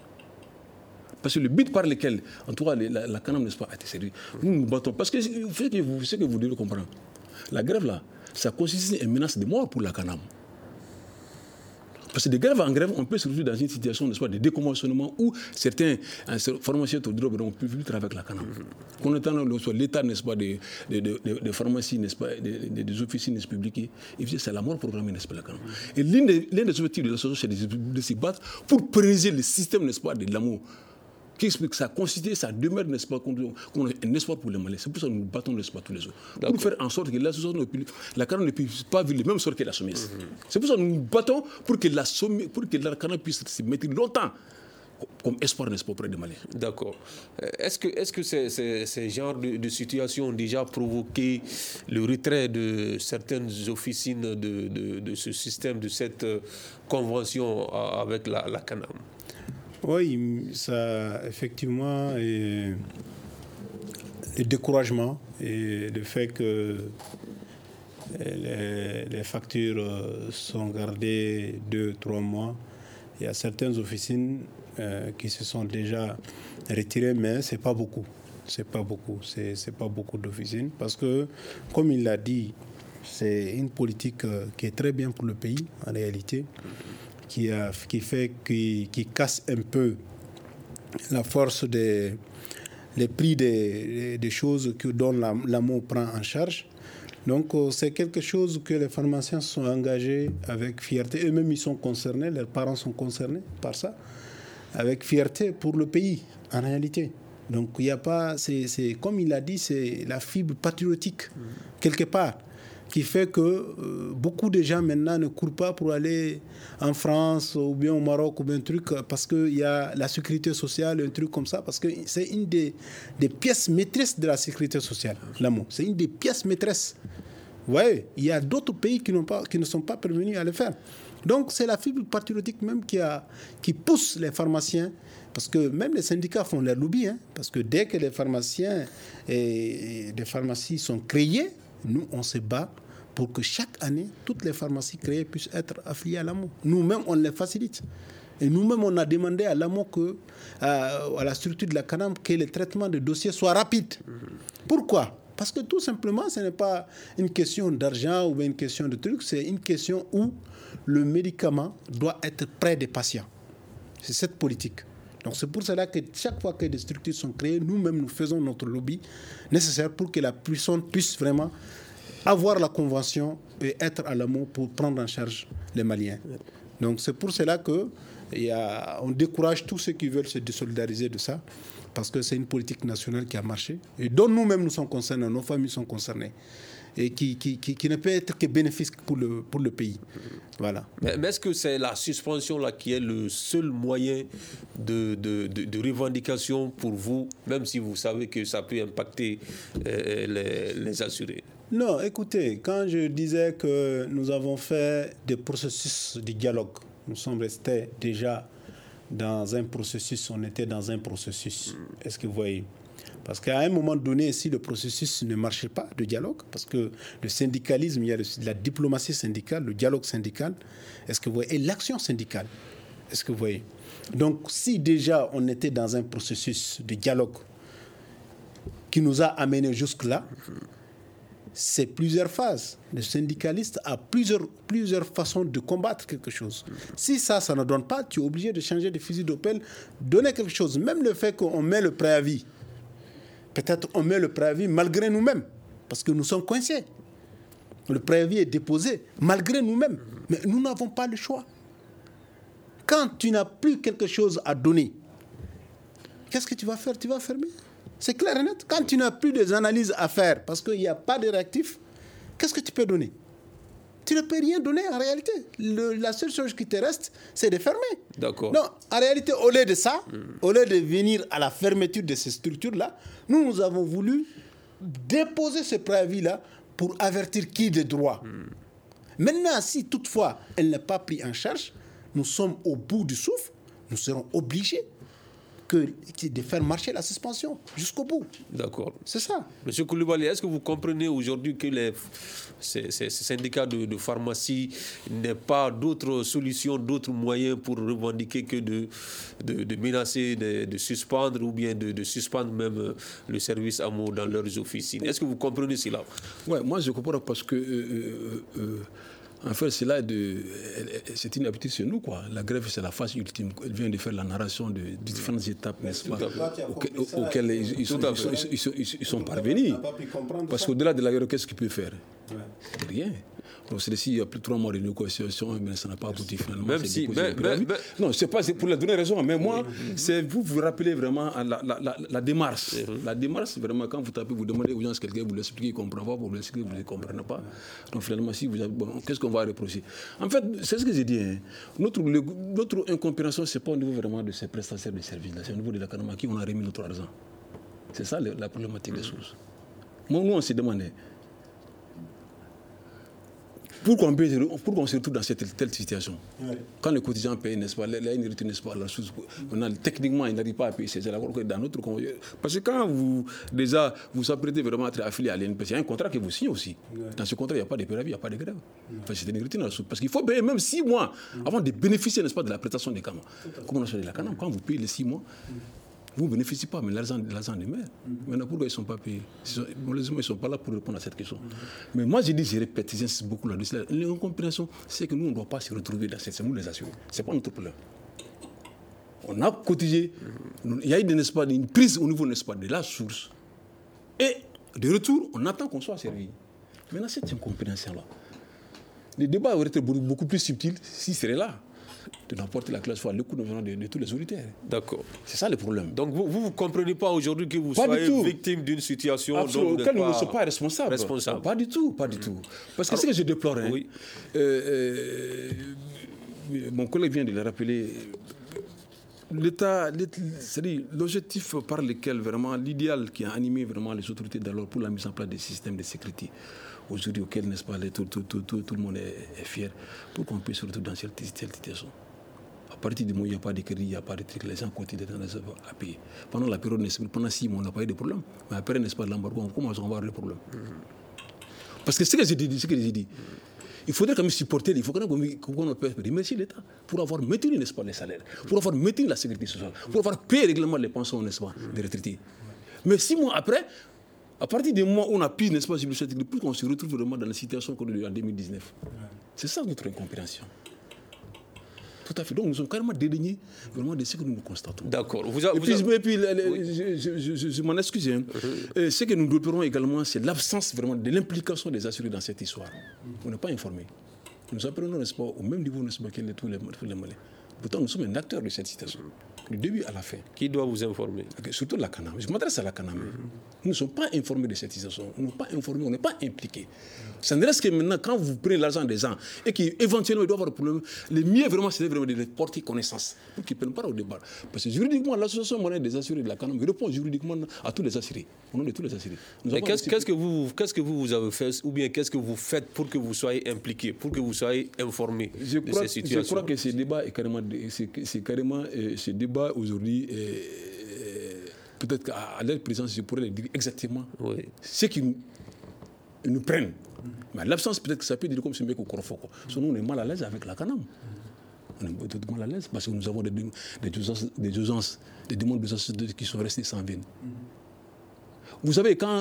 Parce que le but par lequel, en tout cas, la CANAM, n'est-ce pas, a été servie, nous nous battons. Parce que ce que vous devez comprendre, la grève là, ça consiste à une menace de mort pour la CANAM. Parce que de grève en grève, on peut se retrouver dans une situation, n'est-ce pas, de déconventionnement où certains pharmaciens ne peuvent plus travailler avec la CANAM. Qu'on entend l'état, n'est-ce pas, des pharmacies, n'est-ce pas, des officines publiques, c'est la mort programmée, n'est-ce pas, la CANAM. Et l'un des objectifs de l'association, c'est de se battre pour pérenniser le système, n'est-ce pas, de l'amour. Qui explique que ça constitue, ça demeure, n'est-ce pas, comme un espoir pour les Maliens. C'est pour ça que nous battons, n'est-ce pas, tous les jours. Pour faire en sorte que la CANAM ne puisse pas vivre le même sort que la SOMES. C'est pour ça que nous battons pour que la CANAM puisse se mettre longtemps comme espoir, n'est-ce pas, auprès des Maliens. D'accord. Est-ce que ces genres de situations ont déjà provoqué le retrait de certaines officines de ce système, de cette convention avec la CANAM? Oui, ça effectivement est le découragement et le fait que les factures sont gardées 2-3 mois. Il y a certaines officines qui se sont déjà retirées, mais c'est pas beaucoup. C'est pas beaucoup d'officines parce que, comme il l'a dit, c'est une politique qui est très bien pour le pays en réalité. Qui casse un peu la force des prix des choses dont l'AMO prend en charge. Donc, c'est quelque chose que les pharmaciens sont engagés avec fierté. Eux-mêmes, ils sont concernés, leurs parents sont concernés par ça, avec fierté pour le pays, en réalité. Donc, il n'y a pas... C'est, comme il a dit, c'est la fibre patriotique, quelque part, qui fait que beaucoup de gens maintenant ne courent pas pour aller en France ou bien au Maroc ou bien un truc parce qu'il y a la sécurité sociale, un truc comme ça, parce que c'est une des pièces maîtresses de la sécurité sociale, l'AMO. C'est une des pièces maîtresses. Vous voyez, il y a d'autres pays qui ne sont pas parvenus à le faire. Donc c'est la fibre patriotique même qui pousse les pharmaciens, parce que même les syndicats font leur lobby, parce que dès que les pharmaciens et les pharmacies sont créées, nous on se bat pour que chaque année, toutes les pharmacies créées puissent être affiliées à l'AMO. Nous-mêmes, on les facilite. Et nous-mêmes, on a demandé à l'AMO, à la structure de la CANAM, que le traitement de dossiers soit rapide. Pourquoi ? Parce que tout simplement, ce n'est pas une question d'argent ou une question de truc, c'est une question où le médicament doit être près des patients. C'est cette politique. Donc c'est pour cela que chaque fois que des structures sont créées, nous-mêmes, nous faisons notre lobby nécessaire pour que la puissance puisse vraiment avoir la convention et être à l'amont pour prendre en charge les Maliens. Donc c'est pour cela que on décourage tous ceux qui veulent se désolidariser de ça, parce que c'est une politique nationale qui a marché et dont nous-mêmes nous sommes concernés, nos familles sont concernées, et qui ne peut être que bénéfique pour le pays. Voilà. Mais est-ce que c'est la suspension là qui est le seul moyen de revendication pour vous, même si vous savez que ça peut impacter les assurés? Non, écoutez, quand je disais que nous avons fait des processus de dialogue, nous sommes restés déjà dans un processus, on était dans un processus. Est-ce que vous voyez ? Parce qu'à un moment donné, si le processus ne marchait pas de dialogue, parce que le syndicalisme, il y a la diplomatie syndicale, le dialogue syndical, est-ce que vous voyez, et l'action syndicale, est-ce que vous voyez ? Donc, si déjà on était dans un processus de dialogue qui nous a amenés jusque-là, c'est plusieurs phases. Le syndicaliste a plusieurs façons de combattre quelque chose. Si ça ne donne pas, tu es obligé de changer de fusil d'Opel, donner quelque chose. Même le fait qu'on met le préavis, peut-être on met le préavis malgré nous-mêmes, parce que nous sommes coincés. Le préavis est déposé malgré nous-mêmes, mais nous n'avons pas le choix. Quand tu n'as plus quelque chose à donner, qu'est-ce que tu vas faire ? Tu vas fermer. C'est clair et net. Quand tu n'as plus des analyses à faire, parce qu'il n'y a pas de réactifs, qu'est-ce que tu peux donner ? Tu ne peux rien donner en réalité. La seule chose qui te reste, c'est de fermer. D'accord. Non, en réalité, au lieu de ça, au lieu de venir à la fermeture de ces structures-là, nous avons voulu déposer ce préavis-là pour avertir qui de droit. Maintenant, si toutefois elle n'est pas prise en charge, nous sommes au bout du souffle, nous serons obligés de faire marcher la suspension jusqu'au bout. D'accord. C'est ça. Monsieur Koulibaly, est-ce que vous comprenez aujourd'hui que ces syndicats de pharmacie n'aient pas d'autres solutions, d'autres moyens pour revendiquer que de menacer, de suspendre ou bien de suspendre même le service AMO dans leurs officines? Est-ce que vous comprenez cela? Oui, moi je comprends parce que en fait, c'est une habitude chez nous, quoi. La grève, c'est la phase ultime. Elle vient de faire la narration de différentes étapes, n'est-ce pas, auxquelles ils sont parvenus. Parce qu'au-delà de la guerre, qu'est-ce qu'ils peuvent faire? Rien. Donc, c'est-à-dire, il y a plus de 3 mois de négociations, mais ça n'a pas abouti finalement. Même si, non, c'est pas pour la donner raison, mais moi, c'est vous rappelez vraiment la démarche. La démarche, vraiment, quand vous tapez, vous demandez aux gens ce quelqu'un vous l'explique, il ne comprend pas, vous l'expliquez, vous ne comprenez pas. Donc finalement, si vous avez, qu'est-ce qu'on va reprocher? En fait, c'est ce que j'ai dit. Hein. Notre incompréhension, ce n'est pas au niveau vraiment de ces prestataires de services-là, c'est au niveau de la CANAM à qui on a remis notre argent. C'est ça la problématique des choses. Moi, nous, on s'est demandé. Pourquoi on se retrouve dans telle situation? Quand les cotisants payent, n'est-ce pas, n'est-ce pas, la chose, techniquement, ils n'arrivent pas à payer ces alors que dans notre parce que quand vous apprêtez vraiment à être affilié à l'INPC, il y a un contrat que vous signez aussi. Dans ce contrat, il n'y a pas de préavis, il n'y a pas de grève. Enfin, c'est une routine parce qu'il faut payer même 6 mois avant de bénéficier, n'est-ce pas, de la prestation des CANAM. Comme on a choisi la CANAM, quand vous payez les 6 mois, vous ne bénéficiez pas, mais l'argent demeure. Maintenant, pourquoi ils ne sont pas payés? Malheureusement, ils ne sont pas là pour répondre à cette question. Mais moi, je répète, j'insiste beaucoup là-dessus. L'incompréhension, c'est que nous, on ne doit pas se retrouver dans cette situation, nous les assurer. Ce n'est pas notre problème. On a cotisé, il y a eu, n'est-ce pas, une prise au niveau, n'est-ce pas, de la source. Et de retour, on attend qu'on soit servi. Maintenant, cette incompréhension-là, le débat aurait été beaucoup plus subtil s'il serait là. De n'apporter la classe fois le coup de tous les auditeurs. D'accord. C'est ça le problème. Donc vous ne comprenez pas aujourd'hui que vous soyez victime d'une situation dont vous ne sommes pas responsables. Pas du tout. Parce que ce que je déplore, mon collègue vient de le rappeler, c'est-à-dire l'objectif par lequel vraiment, l'idéal qui a animé vraiment les autorités d'alors pour la mise en place des systèmes de sécurité, aujourd'hui auquel, n'est-ce pas, tout le monde est fier, pour qu'on puisse se retrouver dans cette situation. À partir du moment où il n'y a pas de crédit, il n'y a pas de truc, les gens continuent à payer. Pendant la période, pendant 6 mois, on n'a pas eu de problème. Mais après, n'est-ce pas, l'embargo, on commence à avoir des problèmes. Parce que ce que j'ai dit, il faudrait quand même supporter, il faut quand même qu'on puisse remercier l'État pour avoir maintenu, n'est-ce pas, les salaires, pour avoir maintenu la sécurité sociale, pour avoir payé régulièrement les pensions, n'est-ce pas, des retraités. Mais 6 mois après, à partir du moment où on a pu, n'est-ce pas, pour qu'on se retrouve vraiment dans la situation qu'on a eue en 2019. C'est ça notre incompréhension. Tout à fait. Donc nous sommes carrément dédaignés vraiment de ce que nous constatons. D'accord. Et puis je m'en excuse. Ce que nous déplorons également, c'est l'absence vraiment de l'implication des assurés dans cette histoire. On n'est pas informés. Nous apprenons, n'est-ce pas, au même niveau, n'est-ce pas, que tous les Malais. Pourtant, nous sommes un acteur de cette situation. Du début à la fin. Qui doit vous informer? Surtout la CANAM. Je m'adresse à la CANAM. Nous ne sommes pas informés de cette situation. Nous ne sommes pas informés, on n'est pas impliqués. Ça ne reste que maintenant, quand vous prenez l'argent des gens et qu'éventuellement il doit avoir un problème, le mieux vraiment, c'est vraiment de les porter connaissance pour qu'ils ne prennent pas au débat. Parce que juridiquement, l'association monétaire des assurés de la CANAM répond juridiquement à tous les assurés, au nom de tous les assurés. Mais qu'est-ce que vous avez fait, ou bien qu'est-ce que vous faites pour que vous soyez impliqués, pour que vous soyez informés de ces situations? Je crois que ce débat est carrément, ce débat aujourd'hui, peut-être qu'à leur présence, je pourrais leur dire exactement ce qu'ils nous prennent. Mais l'absence, peut-être que ça peut dire comme ce mec au Corfo. Sinon, on est mal à l'aise avec la CANAM. On est peut-être mal à l'aise parce que nous avons des demandes d'urgence qui sont restées sans veine. Vous savez, quand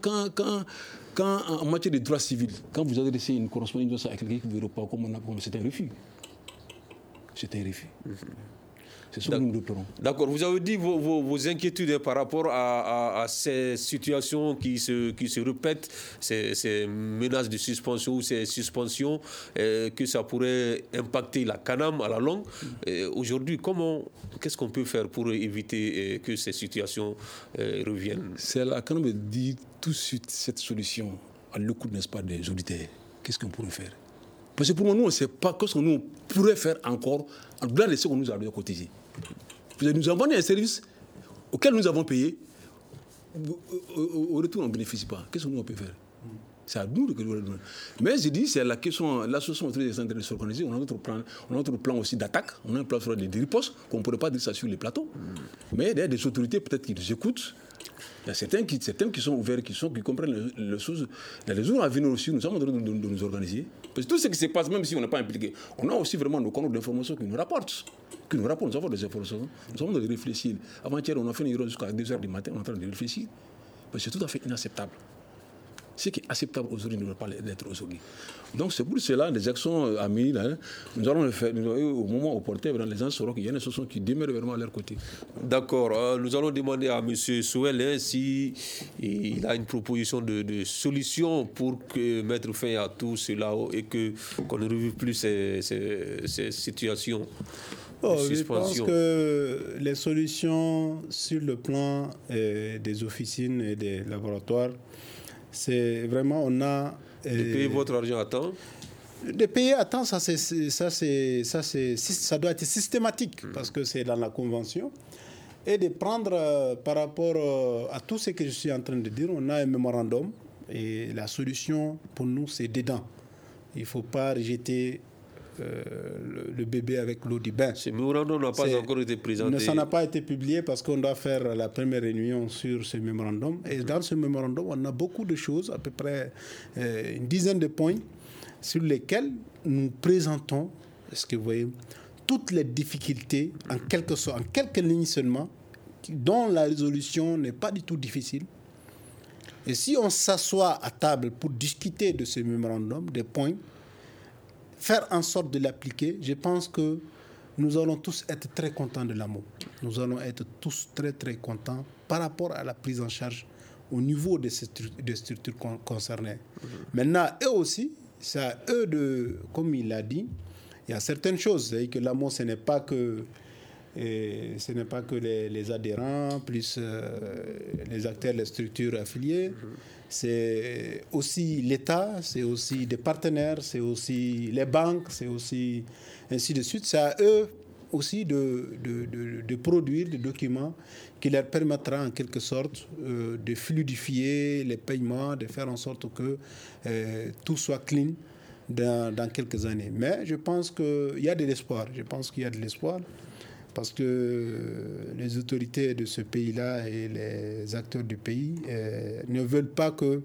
en matière de droit civil, quand vous adressez une correspondance avec quelqu'un qui ne veut pas, comme c'est un refus. C'est un refus. C'est ce que nous déplorons. D'accord. Vous avez dit vos inquiétudes par rapport à ces situations qui se répètent, ces menaces de suspension ou ces suspensions, que ça pourrait impacter la CANAM à la longue. Aujourd'hui, qu'est-ce qu'on peut faire pour éviter que ces situations reviennent? C'est la CANAM dit tout de suite cette solution à l'écoute, n'est-ce pas, des auditeurs. Qu'est-ce qu'on pourrait faire? Parce que pour nous, on ne sait pas ce que nous pourrions faire encore en dehors de ce qu'on nous a déjà cotisé. Nous avons donné un service auquel nous avons payé. Au retour, on ne bénéficie pas. Qu'est-ce que nous on peut faire? C'est à nous que nous devons donner. Mais je dis, c'est la question, l'association est en train de s'organiser. On a notre plan aussi d'attaque. On a un plan de riposte qu'on ne pourrait pas dire ça sur les plateaux. Mais il y a des autorités peut-être qui nous écoutent. Il y a certains qui sont ouverts, qui comprennent les choses. Dans les jours à venir aussi, nous sommes en train de nous organiser. Parce que tout ce qui se passe, même si on n'est pas impliqué, on a aussi vraiment nos canaux d'information qui nous rapportent. Nous avons des informations. Nous sommes en train de réfléchir. Avant-hier, on a fait une réunion jusqu'à 2h du matin, on est en train de réfléchir. Parce que c'est tout à fait inacceptable. Ce qui est acceptable aujourd'hui ne doit pas l'être aujourd'hui. Donc c'est pour cela, les actions à mener, nous allons le faire au moment opportun, les gens sauront qu'il y a une association qui demeure vraiment à leur côté. D'accord. Nous allons demander à M. Souel s'il a une proposition de solution pour mettre fin à tout cela et qu'on ne revive plus ces situations. Je pense que les solutions sur le plan des officines et des laboratoires, c'est vraiment, on a... de payer votre argent à temps? De payer à temps, ça doit être systématique, parce que c'est dans la convention. Et de prendre, par rapport à tout ce que je suis en train de dire, on a un mémorandum, et la solution, pour nous, c'est dedans. Il ne faut pas rejeter le bébé avec l'eau du bain. Ce mémorandum n'a pas encore été présenté. Ça n'a pas été publié parce qu'on doit faire la première réunion sur ce mémorandum. Et dans ce mémorandum, on a beaucoup de choses, à peu près une dizaine de points, sur lesquels nous présentons, est-ce que vous voyez, toutes les difficultés, en quelques lignes seulement, dont la résolution n'est pas du tout difficile. Et si on s'assoit à table pour discuter de ce mémorandum, des points, faire en sorte de l'appliquer, je pense que nous allons tous être très contents de l'amour. Nous allons être tous très très contents par rapport à la prise en charge au niveau des structures concernées. Maintenant, eux aussi, c'est à eux de, comme il l'a dit, il y a certaines choses, c'est-à-dire que l'amour, ce n'est pas que les adhérents, plus les acteurs, les structures affiliées. C'est aussi l'État, c'est aussi des partenaires, c'est aussi les banques, c'est aussi ainsi de suite. C'est à eux aussi de produire des documents qui leur permettra en quelque sorte de fluidifier les paiements, de faire en sorte que tout soit clean dans quelques années. Mais je pense qu'il y a de l'espoir. Parce que les autorités de ce pays-là et les acteurs du pays ne veulent pas que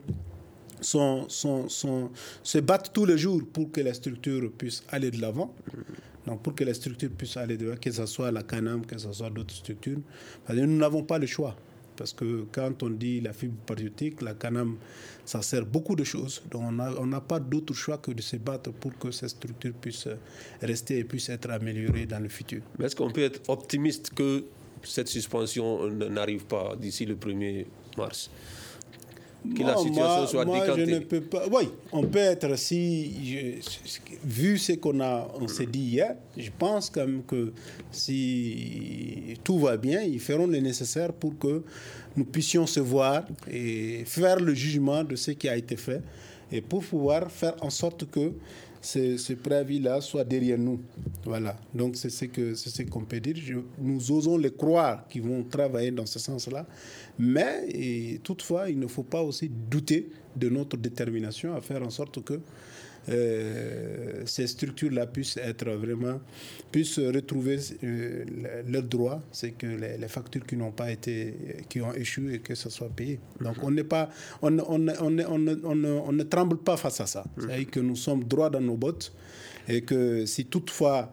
se battent tous les jours pour que la structure puisse aller de l'avant. Donc pour que la structure puisse aller de l'avant, que ce soit la CANAM, que ce soit d'autres structures, parce que nous n'avons pas le choix. Parce que quand on dit la fibre patriotique, la CANAM, ça sert beaucoup de choses. Donc on n'a pas d'autre choix que de se battre pour que cette structure puisse rester et puisse être améliorée dans le futur. Mais est-ce qu'on peut être optimiste que cette suspension n'arrive pas d'ici le 1er mars ? Que la situation soit décantée. Je ne peux pas. Oui, on peut être vu ce qu'on s'est dit hier, je pense quand même que si tout va bien, ils feront le nécessaire pour que nous puissions se voir et faire le jugement de ce qui a été fait et pour pouvoir faire en sorte que ce préavis-là soit derrière nous. Voilà. Donc c'est ce qu'on peut dire. Nous osons les croire qu'ils vont travailler dans ce sens-là. Mais toutefois, il ne faut pas aussi douter de notre détermination à faire en sorte que ces structures-là puissent retrouver leurs droits, c'est que les factures qui ont échoué et que ça soit payé. Donc on ne tremble pas face à ça. C'est-à-dire que nous sommes droits dans nos bottes et que si toutefois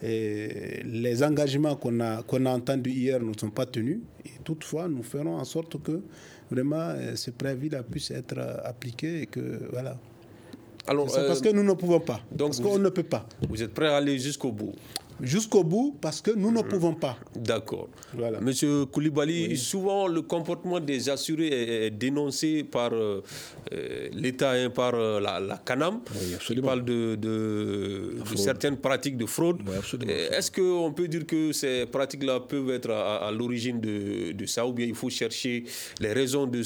les engagements qu'on a entendus hier ne sont pas tenus, et toutefois nous ferons en sorte que vraiment ce préavis-là puisse être appliqué et que voilà. Alors, parce que nous ne pouvons pas. Parce qu'on ne peut pas. Vous êtes prêt à aller jusqu'au bout? Jusqu'au bout, parce que nous ne pouvons pas. D'accord. Voilà. Monsieur Koulibaly, souvent le comportement des assurés est dénoncé par l'État et par la CANAM. Oui, qui parle de certaines pratiques de fraude. Oui, est-ce qu'on peut dire que ces pratiques-là peuvent être à l'origine de ça, ou bien il faut chercher les raisons de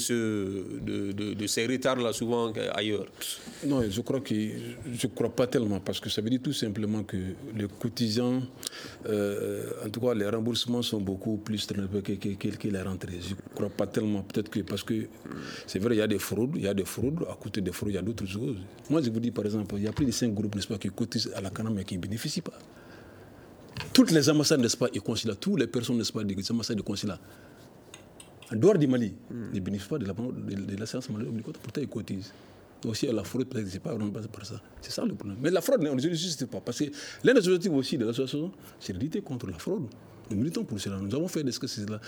ces retards-là souvent ailleurs? Non, je crois pas tellement, parce que ça veut dire tout simplement que les cotisants, en tout cas les remboursements sont beaucoup plus que les rentrées. Je ne crois pas tellement, peut-être que parce que c'est vrai, il y a des fraudes, à côté des fraudes, il y a d'autres choses. Moi je vous dis par exemple, il y a plus de 5 groupes, n'est-ce pas, qui cotisent à la CANAM mais qui ne bénéficient pas. Toutes les ambassades, n'est-ce pas, et consulats, toutes les personnes, n'est-ce pas, des ambassades et consulats, en dehors du Mali, ne bénéficient pas de l'assurance maladie obligatoire, pourtant ils cotisent. Aussi à la fraude, peut-être que ce n'est pas vraiment passé par ça. C'est ça le problème. Mais la fraude, on ne justifie pas. Parce que l'un des objectifs aussi de l'association, c'est de lutter contre la fraude. Nous militons pour cela. Nous avons fait des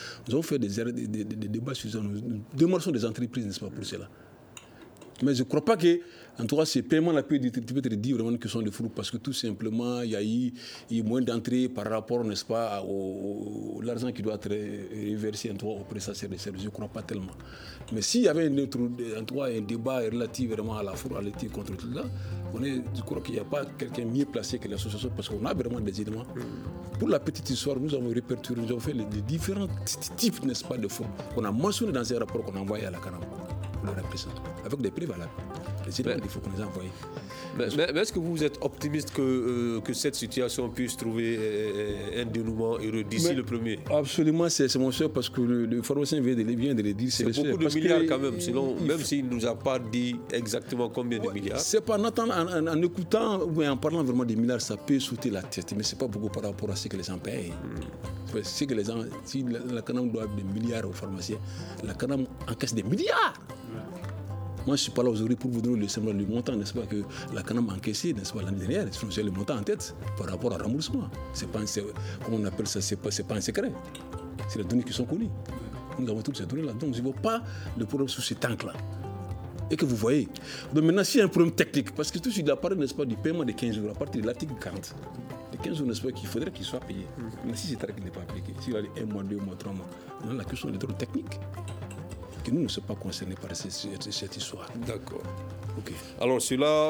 débats sur ça. Nous démarchons des entreprises, n'est-ce pas, pour cela. Mais je ne crois pas que, en tout cas, ces paiements-là peuvent être dit vraiment que sont des fraudes, parce que tout simplement, il y a eu moins d'entrées par rapport, n'est-ce pas, à l'argent qui doit être reversé aux prestataires de services. Je ne crois pas tellement. Mais s'il y avait un débat relatif vraiment à la fraude, à lutter contre tout ça, je crois qu'il n'y a pas quelqu'un mieux placé que l'association, parce qu'on a vraiment des éléments. Pour la petite histoire, nous avons répertorié, nous avons fait les différents types, n'est-ce pas, de fraude qu'on a mentionné dans ces rapports qu'on a envoyés à la CANAM. Avec des prix valables. Les éléments, il faut qu'on les envoie. Mais est-ce que vous êtes optimiste que cette situation puisse trouver un dénouement heureux d'ici le 1er? Absolument, c'est mon cher, parce que le pharmacien vient de le dire. C'est beaucoup de milliards quand même, même s'il ne nous a pas dit exactement combien de milliards. C'est pas en écoutant ou en parlant vraiment des milliards, ça peut sauter la tête, mais c'est pas beaucoup par rapport à ce que les gens payent. C'est que les gens, si la CANAM doit des milliards aux pharmaciens, la CANAM encaisse des milliards. Moi, je ne suis pas là aujourd'hui pour vous donner le montant, n'est-ce pas, que la CANAM a encaissé, n'est-ce pas, l'année dernière. C'est le montant en tête par rapport au remboursement. Comment on appelle ça, c'est pas un secret. C'est les données qui sont connues. Nous avons toutes ces données-là. Donc, je ne vois pas de problème sur ces tanks-là. Et que vous voyez. Donc maintenant, s'il y a un problème technique, parce que tout ce qui apparaît, n'est-ce pas, du paiement de 15 jours, à partir de l'article 40, les 15 jours, n'est-ce pas, qu'il faudrait qu'il soit payé. Mais si cet article n'est pas appliqué, s'il y a 1 mois, 2 mois, 3 mois, maintenant, la question est trop technique. Que nous ne sommes pas concernés par cette histoire. D'accord. Ok. Alors cela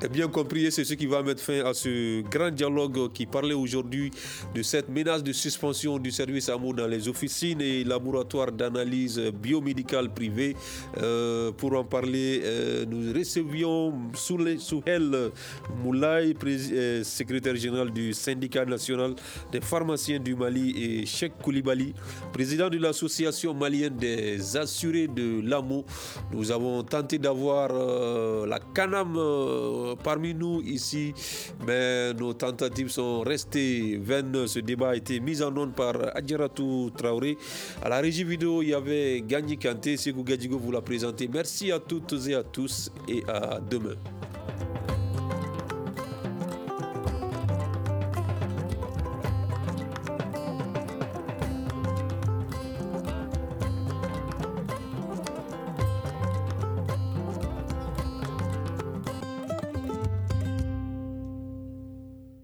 Bien compris, c'est ce qui va mettre fin à ce grand dialogue qui parlait aujourd'hui de cette menace de suspension du service AMO dans les officines et laboratoires d'analyse biomédicale privée. Pour en parler, nous recevions Souhel Moulay, secrétaire général du syndicat national des pharmaciens du Mali, et Cheikh Koulibaly, président de l'association malienne des assurés de l'AMO. Nous avons tenté d'avoir la CANAM parmi nous ici, mais nos tentatives sont restées vaines. Ce débat a été mis en onde par Adjaratou Traoré. À la régie vidéo, il y avait Gagny Kanté. Sekou Gadjigo vous l'a présenté. Merci à toutes et à tous et à demain.